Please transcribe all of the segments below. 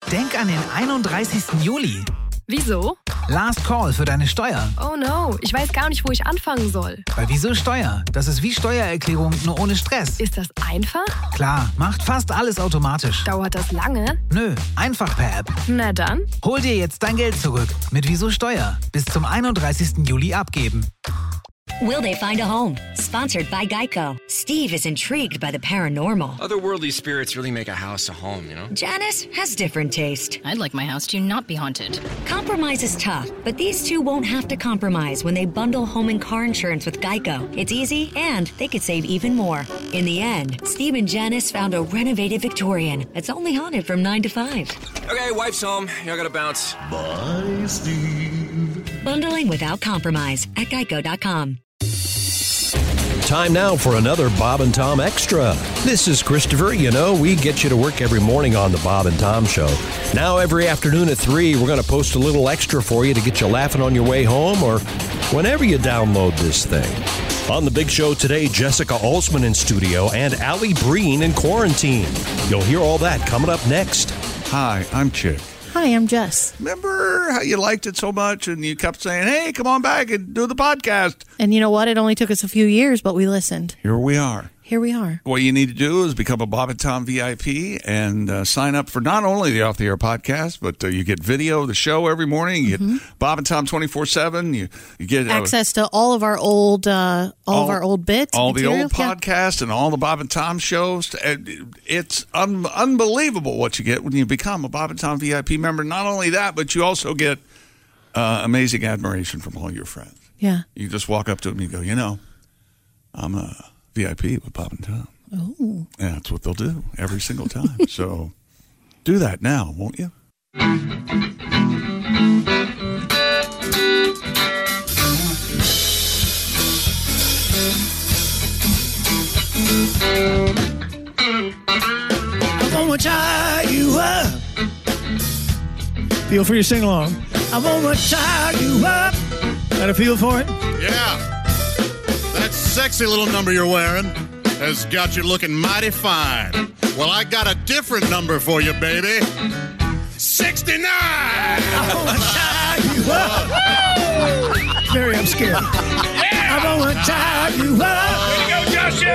Denk an den 31. Juli. Wieso? Last Call für deine Steuer. Oh no, ich weiß gar nicht, wo ich anfangen soll. Bei Wieso Steuer? Das ist wie Steuererklärung, nur ohne Stress. Ist das einfach? Klar, macht fast alles automatisch. Dauert das lange? Nö, einfach per App. Na dann. Hol dir jetzt dein Geld zurück mit Wieso Steuer. Bis zum 31. Juli abgeben. Will they find a home? Sponsored by Geico. Steve is intrigued by the paranormal. Otherworldly spirits really make a house a home, you know? Janice has different taste. I'd like my house to not be haunted. Compromise is tough, but these two won't have to compromise when they bundle home and car insurance with Geico. It's easy, and they could save even more. In the end, Steve and Janice found a renovated Victorian that's only haunted from 9 to 5. Okay, wife's home. Y'all gotta bounce. Bye, Steve. Bundling without compromise at Geico.com. Time now for another Bob and Tom Extra. This is Christopher. You know, we get you to work every morning on the Bob and Tom Show. Now, every afternoon at 3, we're going to post a little extra for you to get you laughing on your way home or whenever you download this thing. On the big show today, Jessica Alsman in studio and Allie Breen in quarantine. You'll hear all that coming up next. Hi, I'm Chick. Hi, I'm Jess. Remember how you liked it so much and you kept saying, hey, come on back and do the podcast? And you know what? It only took us a few years, but we listened. Here we are. Here we are. What you need to do is become a Bob and Tom VIP and sign up for not only the Off the Air podcast, but you get video of the show every morning. You get Bob and Tom 24/7. You get access to all of our old of our old bits, all material. the old podcasts, and all the Bob and Tom shows. It's unbelievable what you get when you become a Bob and Tom VIP member. Not only that, but you also get amazing admiration from all your friends. Yeah, you just walk up to them and you go, you know, I'm a VIP with Bob and Tom. Oh. And that's what they'll do every single time. So do that now, won't you? I'm gonna tie you up. Feel free to sing along. I'm gonna tie you up. Got a feel for it? Yeah. That sexy little number you're wearing has got you looking mighty fine. Well, I got a different number for you, baby. 69! I'm gonna tie you up. Very obscure. Yeah! I'm gonna tie you up. Way to go, Joshie!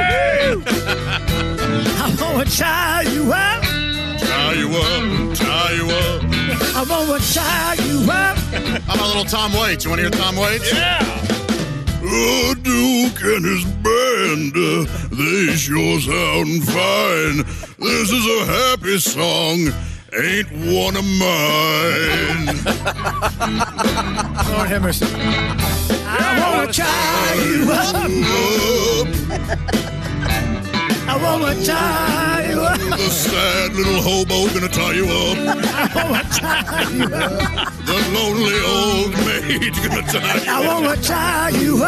I'm gonna tie you up. Tie you up, tie you up. I'm gonna tie you up. How about a little Tom Waits? You want to hear Tom Waits? Yeah! Oh, Duke and his band, they sure sound fine. This is a happy song, ain't one of mine. Lord have mercy. I wanna tie you up. I wanna tie you up. The sad little hobo gonna tie you up. I wanna tie you up. The lonely old maid gonna tie you up. I wanna tie you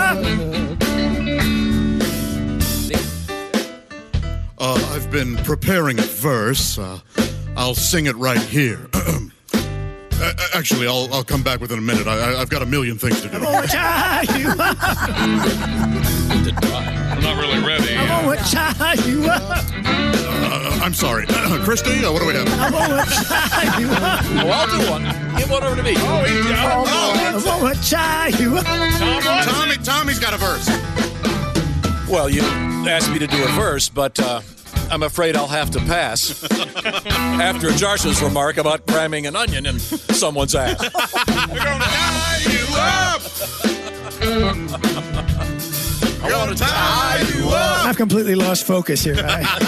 up. I've been preparing a verse. I'll sing it right here. Actually, I'll come back within a minute. I've got a million things to do. I wanna tie you up. I'm not really ready. I wanna tie you up. I'm sorry. Christy, what do we have? I wanna tie you up. Oh, I'll do one. Give one over to me. Oh, he's got it. I wanna tie you up. Tommy's got a verse. Well, you asked me to do a verse, but I'm afraid I'll have to pass. After Josh's remark about cramming an onion in someone's ass. We're gonna tie you up. I want to tie you up. I've completely lost focus here.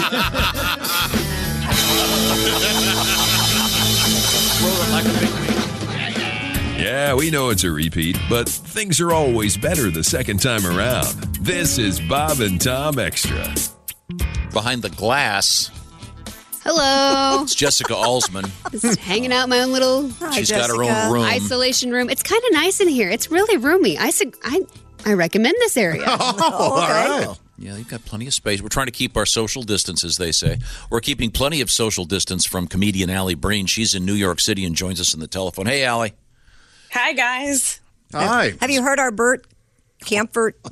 Yeah, we know it's a repeat, but things are always better the second time around. This is Bob and Tom Extra. Behind the glass. Hello. It's Jessica Alsman. Just hanging out in my own little She's got her own room. isolation room. It's kind of nice in here. It's really roomy. I recommend this area. All right. Yeah, you've got plenty of space. We're trying to keep our social distance, as they say. We're keeping plenty of social distance from comedian Allie Breen. She's in New York City and joins us on the telephone. Hey, Allie. Hi, guys. Hi. Have you heard our Bert Kampfert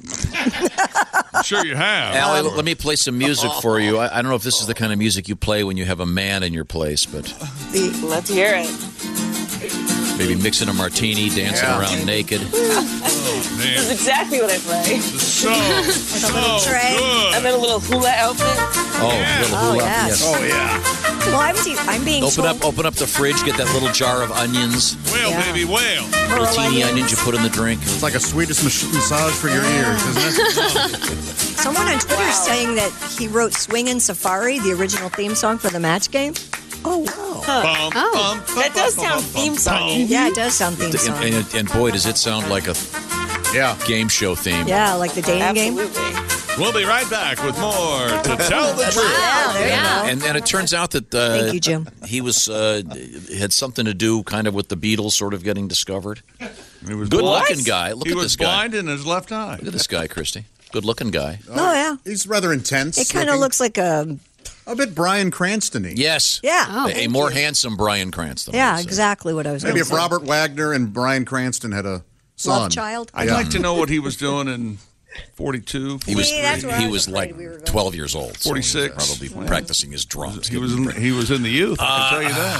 I'm sure you have. Allie, let me play some music for you. I don't know if this is the kind of music you play when you have a man in your place, but Let's hear it. maybe mixing a martini, dancing around naked. This is exactly what I play. So tray. good. I'm in a little hula outfit. Little hula. yes. Oh, yeah. Well, I'm being Open up the fridge, get that little jar of onions. Whale, baby, whale. Little teeny onions you put in the drink. It's like a Swedish massage for your ears, isn't it? Someone on Twitter is saying that he wrote Swingin' Safari, the original theme song for the match game. Oh, wow. That does sound theme song. Yeah, it does sound theme song. And boy, does it sound like a game show theme. Yeah, like the dating game. We'll be right back with more to tell the truth. Wow, there you go. And it turns out that Thank you, Jim. he was had something to do kind of with the Beatles sort of getting discovered. He was Good-looking guy. Look he at was this guy. blind in his left eye. Look at this guy, Christy. Good-looking guy. Oh, yeah. He's rather intense. It kind of looks like a bit Bryan Cranston-y. Yes. Yeah. A more handsome Brian Cranston. Yeah, exactly what I was Maybe going if to say. Robert Wagner and Bryan Cranston had a son. Love child? I'd like to know what he was doing in 42. He was that's where I he was was like 12 years old. So 46. probably practicing his drums. He was in the youth, I can tell you that.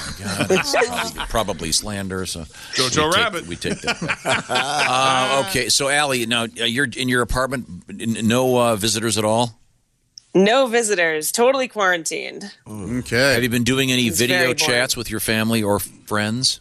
Probably slander. So Jojo Rabbit. We take that back. Okay, so Allie, now you're in your apartment. No visitors at all. No visitors. Totally quarantined. Okay. Have you been doing any It's video very boring. chats with your family or friends?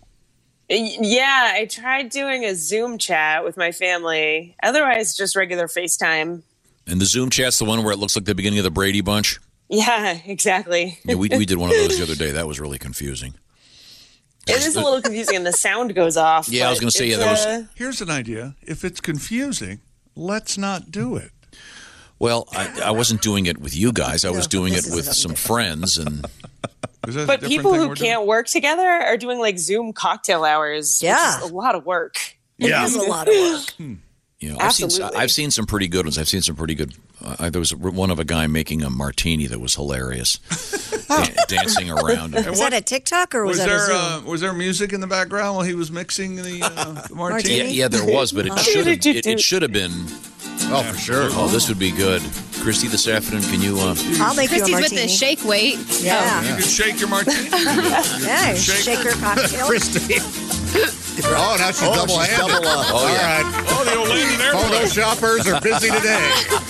Yeah, I tried doing a Zoom chat with my family. Otherwise, just regular FaceTime. And the Zoom chat's the one where it looks like the beginning of the Brady Bunch. Yeah, exactly. Yeah, we did one of those the other day. That was really confusing. It is a little confusing, and the sound goes off. Yeah, I was going to say, it's, that was. Here's an idea. If it's confusing, let's not do it. Well, I wasn't doing it with you guys. I was doing it with some friends, and But people who can't work together are doing like Zoom cocktail hours. Yeah. Which is a lot of work. It is a lot of work. you know, Absolutely. I've seen some pretty good ones. I've seen some pretty good. There was one of a guy making a martini that was hilarious, dancing around. Was that a TikTok or was that a Zoom? Was there music in the background while he was mixing the martini? Yeah, there was, but it should have been. Oh, for sure. Oh, this would be good. Christy, this afternoon, can you? I'll make Christy's you a with martini. the shake weight. Yeah. You can shake your martini. Yeah, shaker cocktail. Christy. Oh, now she's double-handed. double up. Oh, All yeah. right. Oh, the old lady there. Photo shoppers are busy today.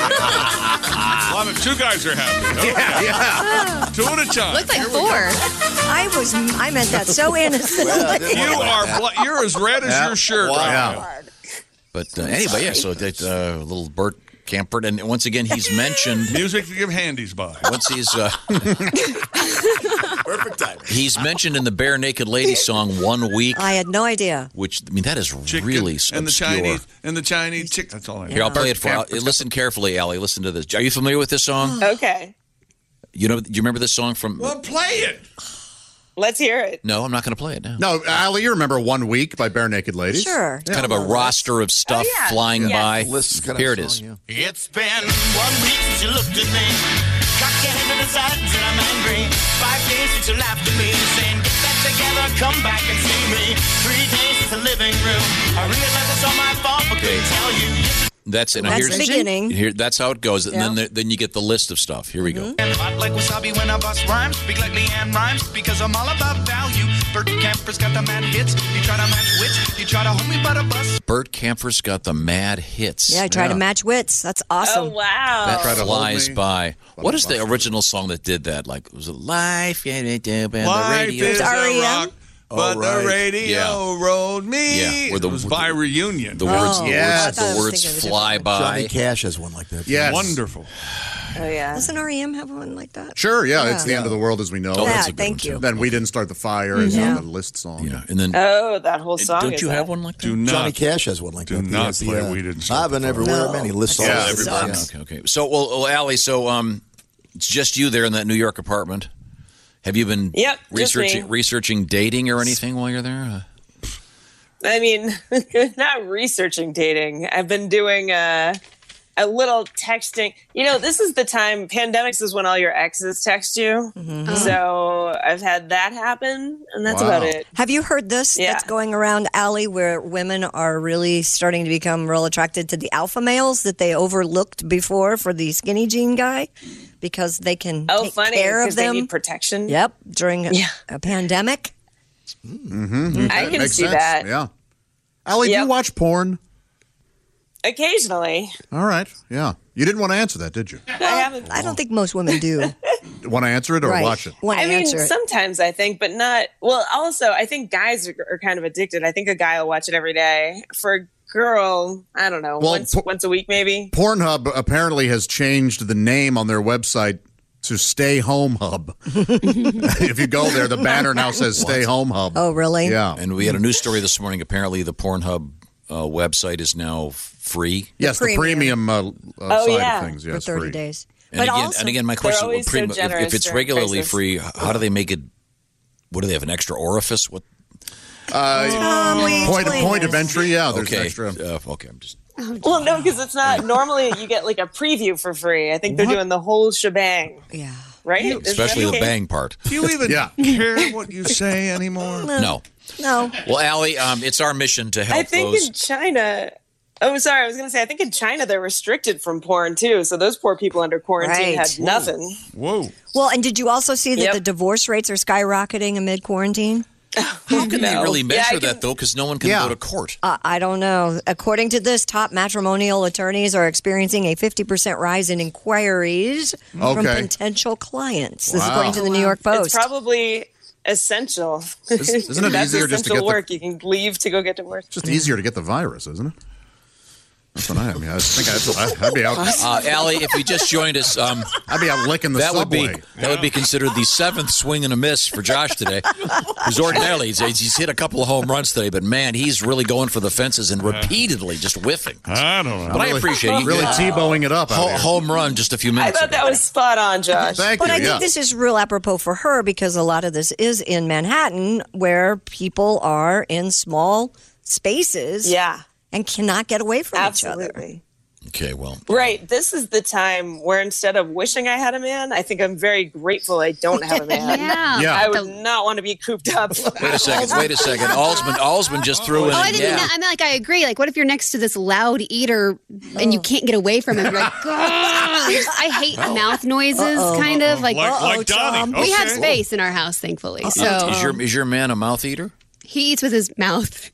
Well, the two guys are happy. Okay. Yeah. Two at a time. Looks like four. I meant that so innocently. You're as red as your shirt right now. But anyway, yeah. So that little Bert Kaempfert, and once again, he's mentioned music to give handies by. Once he's perfect time. He's mentioned in the Bare Naked Lady song "1 Week." I had no idea. Which I mean, that is Chicken really and obscure. the Chinese chick. That's all I know. Here, I'll play it for you. Listen carefully, Allie. Listen to this. Are you familiar with this song? Okay. You know, do you remember this song from? Well, play it. Let's hear it. No, I'm not going to play it now. No, Allie, you remember 1 Week by Bare Naked Ladies? Sure. It's kind of a roster of stuff flying by. Here it is. It's been 1 week since you looked at me. Cocked your head to the sides and I'm angry. 5 days since you laughed at me, saying, get back together, come back and see me. 3 days since the living room. I realized it's all my fault, but couldn't tell you. That's it. Now, That's here's, the beginning. Here, that's how it goes. Yeah. And then you get the list of stuff. Here we go. Hot like wasabi when I bust rhymes. Speak like Leanne Rhymes because I'm all about value. Bert Kaempfert's got the mad hits. You try to match wits. You try to hold me by the bus. Bert Kaempfert's got the mad hits. Yeah, I try to match wits. That's awesome. Oh, wow. That Try to hold flies me. by. What is the original song that did that? Like, was it Life? Yeah, they do, and Life the radio. is a REM? rock, but right. the radio rode me. Yeah, where it was by Reunion. The words, yes. the words fly by. Johnny Cash has one like that. Yes. Wonderful. Oh, yeah. Doesn't REM have one like that? Sure, yeah, it's the end of the world as we know Oh, it. that's Yeah, a good thank one, you. too. Then We Didn't Start the Fire is on the list song. Yeah, and then Oh, that whole song. don't is you that? have one like that? Do not. Johnny Cash has one like Do that. He not has the, play We Didn't Start I've been the Fire. everywhere, No. man. He lists all Yeah, of it. everybody. Okay. So, well, Allie, so it's just you there in that New York apartment. Have you been Yep, just me. researching dating or anything while you're there? I mean, not researching dating. I've been doing a little texting. This is the time, pandemics is when all your exes text you. Mm-hmm. So I've had that happen, and that's about it. Have you heard this that's going around, Allie, where women are really starting to become real attracted to the alpha males that they overlooked before for the skinny jean guy because they can take care of them? They need protection. Yep, during a pandemic. Mm-hmm. I can Makes see sense. that. Yeah. Allie, do you watch porn? Occasionally. All right. Yeah. You didn't want to answer that, did you? I don't think most women do. Want to answer it or watch it? I mean, sometimes I think, but not. Well, also, I think guys are kind of addicted. I think a guy will watch it every day. For a girl, I don't know, once a week maybe. Pornhub apparently has changed the name on their website to Stay Home Hub. If you go there, the banner now says Stay Home Hub. Oh, really? Yeah. And we had a news story this morning. Apparently, the Pornhub website is now free. Yes, the premium side of things. Yes, for 30 free. days. And again, my question: if it's regularly free, how do they make it? What do they have? An extra orifice? What? Point of entry. Yeah, there's extra. Okay, I'm just. Well, no, because it's not. Normally, you get like a preview for free. I think they're doing the whole shebang. Yeah. Right? Especially the bang part. Do you even care what you say anymore? No. Well, Allie, it's our mission to help I think those. in China. Oh, sorry. I was going to say, I think in China they're restricted from porn too. So those poor people under quarantine had nothing. Whoa. Well, and did you also see that the divorce rates are skyrocketing amid quarantine? How can they really measure that, though? Because no one can go to court. I don't know. According to this, top matrimonial attorneys are experiencing a 50% rise in inquiries from potential clients. This is according to the New York Post. It's probably essential. Isn't it That's easier just to essential get work? You can leave to go get divorced. Just easier to get the virus, isn't it? That's what I mean. I think I'd be out. Allie, if you just joined us, I'd be out licking the subway. That would be considered the seventh swing and a miss for Josh today. Because ordinarily he's hit a couple of home runs today, but man, he's really going for the fences and repeatedly just whiffing. I don't know. But I appreciate it. Really T-bowing it up. Home run just a few minutes I thought that was spot on, Josh. Thank But you. I think this is real apropos for her because a lot of this is in Manhattan where people are in small spaces and cannot get away from each other. Okay, well. Right. This is the time where instead of wishing I had a man, I think I'm very grateful I don't have a man. I would not want to be cooped up. Wait a second. Alsman just threw in. I didn't mean that. I mean, like, I agree. Like, what if you're next to this loud eater and you can't get away from him? You're like, I hate mouth noises, kind of. Like Donnie. We have space in our house, thankfully. So Is your man a mouth eater? he eats with his mouth.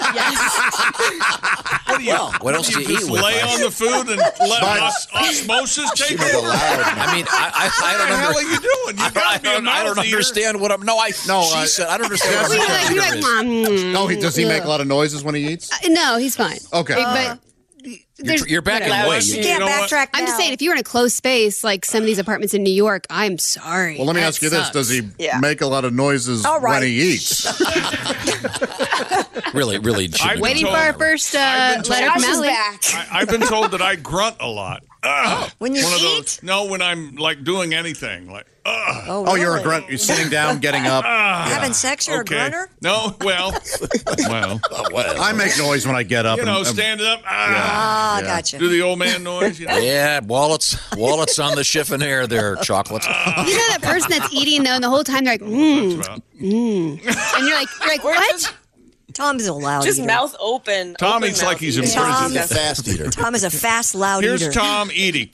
What else do you eat just with? lay on the food and let osmosis take over? I mean, I don't know. What the hell are you doing? You gotta be a mouth I don't eater. understand what I'm. She said, I don't understand what a mouth eater is. No, does he make a lot of noises when he eats? No, he's fine. Okay. But you're backing away. You can't backtrack now. I'm just saying, if you were in a closed space like some of these apartments in New York, I'm sorry. Well, let me ask you this. Does he make a lot of noises when he eats? Really. Waiting for our first letter from Allie. I've been told that I grunt a lot. When you eat? When I'm like doing anything. Like, Oh, you're a grunt. You're sitting down, getting up. Having sex, you're a grunter? No, well. I make noise when I get up. Standing up. Gotcha. Do the old man noise. Yeah, wallets on the chiffonnier there, chocolate. You know that person that's eating though, and the whole time they're like, and you're like, what? Tom's a loud Just eater. mouth open. Tom eats like he's in prison. He's a fast eater. Tom is a fast, loud Here's eater. Tom eating.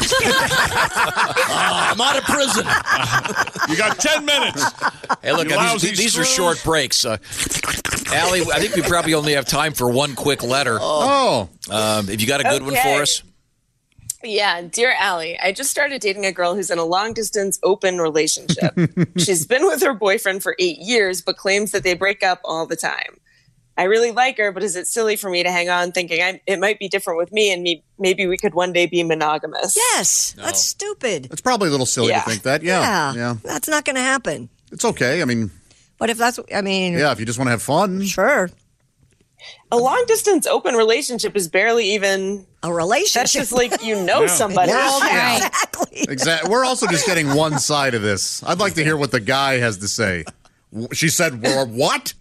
I'm out of prison. You got 10 minutes. Hey, look, these are short breaks. Allie, I think we probably only have time for one quick letter. Have you got a good one for us? Yeah, dear Allie, I just started dating a girl who's in a long-distance open relationship. She's been with her boyfriend for 8 years, but claims that they break up all the time. I really like her, but is it silly for me to hang on thinking it might be different with me and maybe we could one day be monogamous? Yes, that's stupid. It's probably a little silly to think that. Yeah. That's not going to happen. It's okay. I mean, but if that's, if you just want to have fun. Sure. A long-distance open relationship is barely even a relationship. That's just like somebody. Exactly. We're also just getting one side of this. I'd like to hear what the guy has to say. She said, "We're what?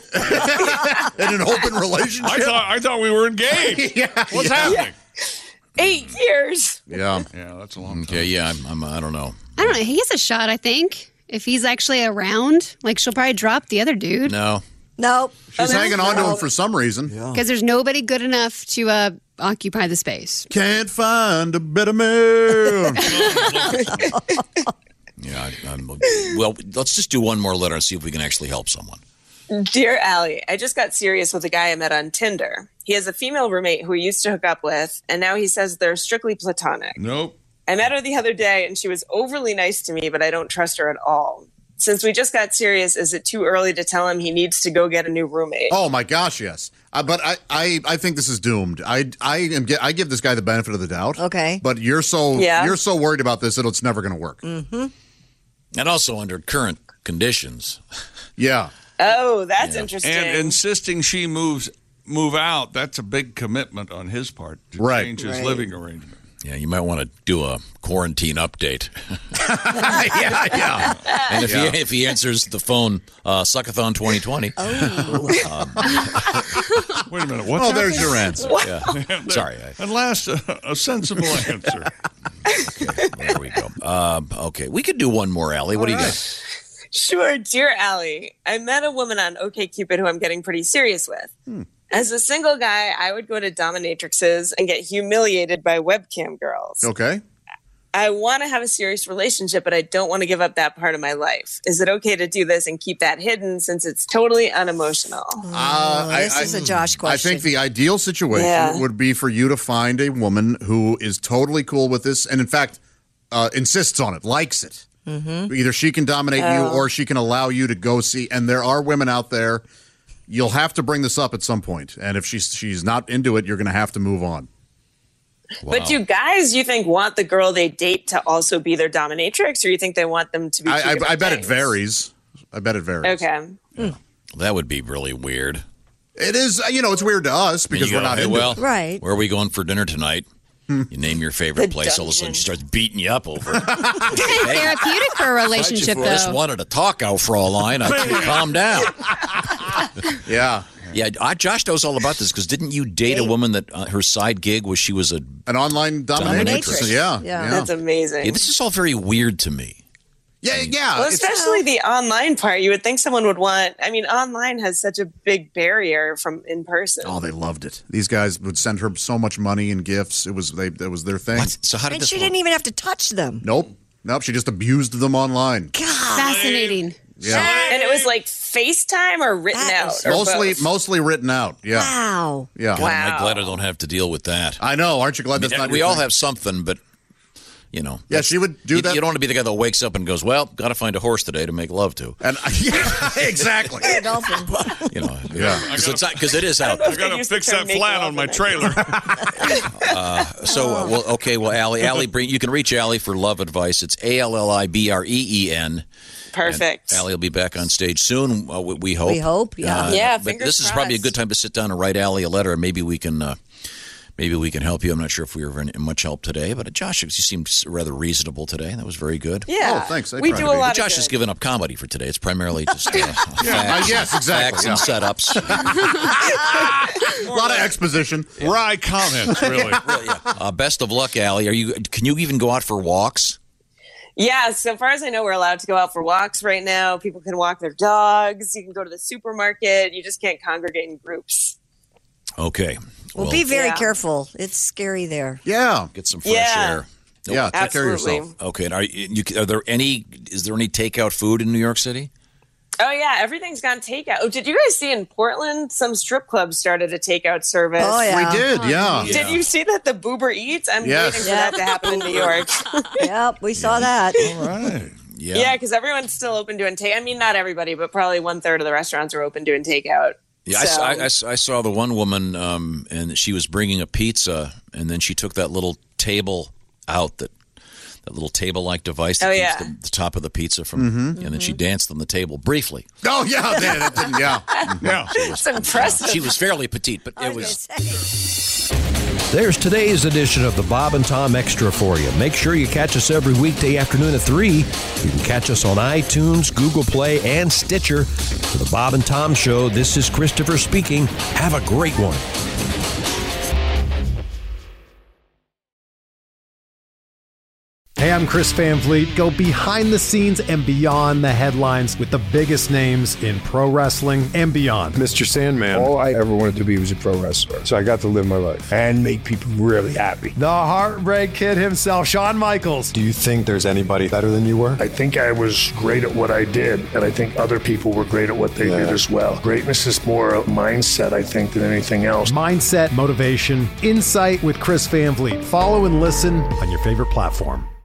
In an open relationship?" I thought we were engaged. What's happening? 8 years. Yeah. Yeah, that's a long time. Okay, yeah, I don't know. I don't know. He has a shot, I think. If he's actually around, like she'll probably drop the other dude. No. Nope. She's hanging on to him for some reason. Because there's nobody good enough to occupy the space. Can't find a better man. Yeah, well, let's just do one more letter and see if we can actually help someone. Dear Allie, I just got serious with a guy I met on Tinder. He has a female roommate who he used to hook up with, and now he says they're strictly platonic. Nope. I met her the other day, and she was overly nice to me, but I don't trust her at all. Since we just got serious, is it too early to tell him he needs to go get a new roommate? Oh my gosh, yes. But I think this is doomed. I give this guy the benefit of the doubt. Okay. But you're so worried about this that it's never going to work. Mm-hmm. And also under current conditions. Yeah. Oh, that's interesting. And insisting she move out, that's a big commitment on his part to change his living arrangement. Yeah, you might want to do a quarantine update. yeah. And if he answers the phone, Suckathon 2020. Oh. Wait a minute. What's there's your answer. Yeah. Sorry. At last, a sensible answer. Okay, there we go. Okay, we could do one more, Allie. What do you got? Sure. Dear Allie, I met a woman on OkCupid who I'm getting pretty serious with. As a single guy, I would go to dominatrixes and get humiliated by webcam girls. Okay. I want to have a serious relationship, but I don't want to give up that part of my life. Is it okay to do this and keep that hidden since it's totally unemotional? This is a Josh question. I think the ideal situation would be for you to find a woman who is totally cool with this and, in fact, insists on it, likes it. Mm-hmm. Either she can dominate you or she can allow you to go see. And there are women out there. You'll have to bring this up at some point. And if she's not into it, you're going to have to move on. Wow. But do guys, you think, want the girl they date to also be their dominatrix, or you think they want them to be I bet it varies. I bet it varies. Okay. Yeah. That would be really weird. It is, it's weird to us because we're not into it. Right. Where are we going for dinner tonight? You name your favorite place, all of a sudden she starts beating you up over it. Therapeutic for a relationship, I just wanted to talk out for a line. I can't calm down. Yeah. Yeah, Josh knows all about this because didn't you date a woman that her side gig was she was an online dominatrix? Yeah. That's amazing. Yeah, this is all very weird to me. Yeah. Well, especially the online part. You would think someone would want. I mean, online has such a big barrier from in person. Oh, they loved it. These guys would send her so much money and gifts. It was their thing. What? So how did And this she work? didn't even have to touch them. Nope. She just abused them online. God. Fascinating. Yeah. And it was like FaceTime or written out? Or both? Mostly written out. Yeah. Wow. Yeah. God, am I glad I don't have to deal with that. I know. Aren't you glad that's not we your all thing? have something, but Yeah, she would do that. You don't want to be the guy that wakes up and goes, "Well, got to find a horse today to make love to." And exactly. A dolphin. Because it is out I there. got to fix that flat on my trailer. Allie, you can reach Allie for love advice. It's ALLIBREEN. Perfect. Allie will be back on stage soon. We hope. We hope, yeah. But fingers this is probably a crossed. good time to sit down and write Allie a letter, and maybe we can help you. I'm not sure if we were of much help today, but Josh, you seemed rather reasonable today. That was very good. Yeah. Oh, thanks. We do a lot. Josh has given up comedy for today. It's primarily just facts, yes, exactly. facts and setups. A lot of exposition. Wry comments, really. Best of luck, Allie. Can you even go out for walks? Yeah, so far as I know, we're allowed to go out for walks right now. People can walk their dogs. You can go to the supermarket. You just can't congregate in groups. Okay. Well, be very careful. It's scary there. Yeah. Get some fresh air. Yeah, take care of yourself. Okay. And is there any takeout food in New York City? Oh, yeah. Everything's gone takeout. Oh, did you guys see in Portland, some strip clubs started a takeout service? Oh, yeah. We did, yeah. Did you see that, the Boober Eats? I'm waiting for that to happen in New York. Yep, we saw that. All right. Yeah, because everyone's still open doing takeout. I mean, not everybody, but probably 1/3 of the restaurants are open doing takeout. Yeah, So- I saw the one woman, and she was bringing a pizza, and then she took that little table out, that little table-like device that keeps the top of the pizza from, and then she danced on the table briefly. Oh, yeah. Yeah. It's impressive. She was fairly petite, but it was... There's today's edition of the Bob and Tom Extra for you. Make sure you catch us every weekday afternoon at 3. You can catch us on iTunes, Google Play, and Stitcher. For the Bob and Tom Show, this is Christopher speaking. Have a great one. Hey, I'm Chris Van Vliet. Go behind the scenes and beyond the headlines with the biggest names in pro wrestling and beyond. Mr. Sandman. All I ever wanted to be was a pro wrestler. So I got to live my life and make people really happy. The Heartbreak Kid himself, Shawn Michaels. Do you think there's anybody better than you were? I think I was great at what I did, and I think other people were great at what they did as well. Greatness is more a mindset, I think, than anything else. Mindset, motivation, insight with Chris Van Vliet. Follow and listen on your favorite platform.